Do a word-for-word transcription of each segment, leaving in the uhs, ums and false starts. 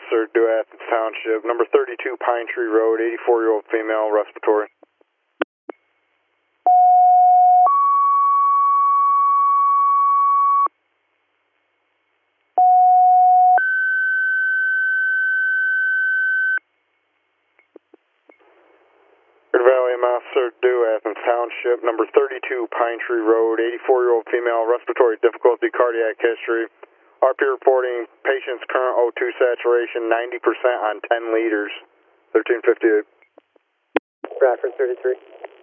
Master, due Athens Township, number thirty-two Pine Tree Road, eighty-four-year-old female, respiratory. Good Valley Master, due Athens Township, number thirty-two Pine Tree Road, eighty-four-year-old female, respiratory difficulty, cardiac history. R P reporting patient's current O two saturation ninety percent on ten liters, thirteen fifty-eight. Bradford thirty-three.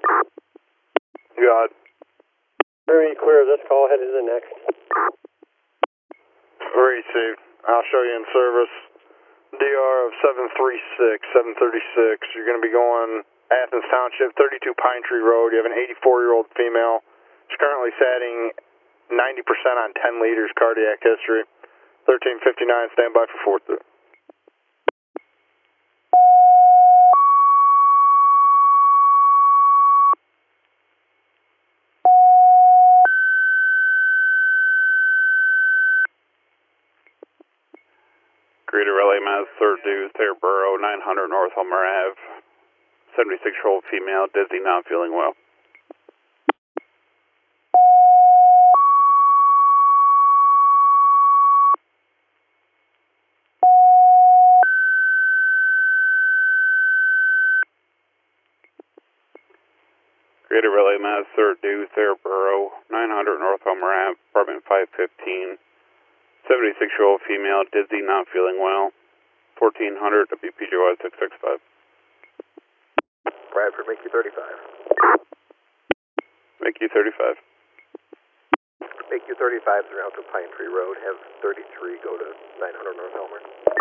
God. Very clear of this call, headed to the next. Received. I'll show you in service. D R of seven three six, seven thirty-six. You're going to be going Athens Township, thirty-two Pine Tree Road. You have an eighty-four-year-old female. She's currently satting ninety percent on ten liters, cardiac history. thirteen fifty-nine, stand by for four through. Greater Relay Mass, third due, Thayer Borough, nine hundred North Homer Ave. seventy-six-year-old female, dizzy, not feeling well. Greater Relay Mass, third due, Thayer Borough, nine hundred North Homer Ave, apartment five fifteen. seventy-six-year-old female, dizzy, not feeling well. fourteen hundred W P G Y six six five. Bradford, make you thirty-five. Make you thirty-five. Make you thirty-five, throughout to Pine Tree Road, have thirty-three, go to nine hundred North Elmer.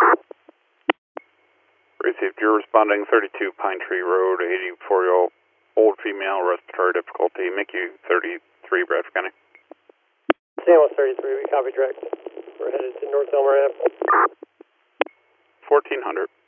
Received. You're responding thirty-two Pine Tree Road, eighty-four-year-old old female, respiratory difficulty. Make you thirty-three, Bradford County. San Luis thirty-three, we copy direct. We're headed to North Elmer Ave. fourteen hundred.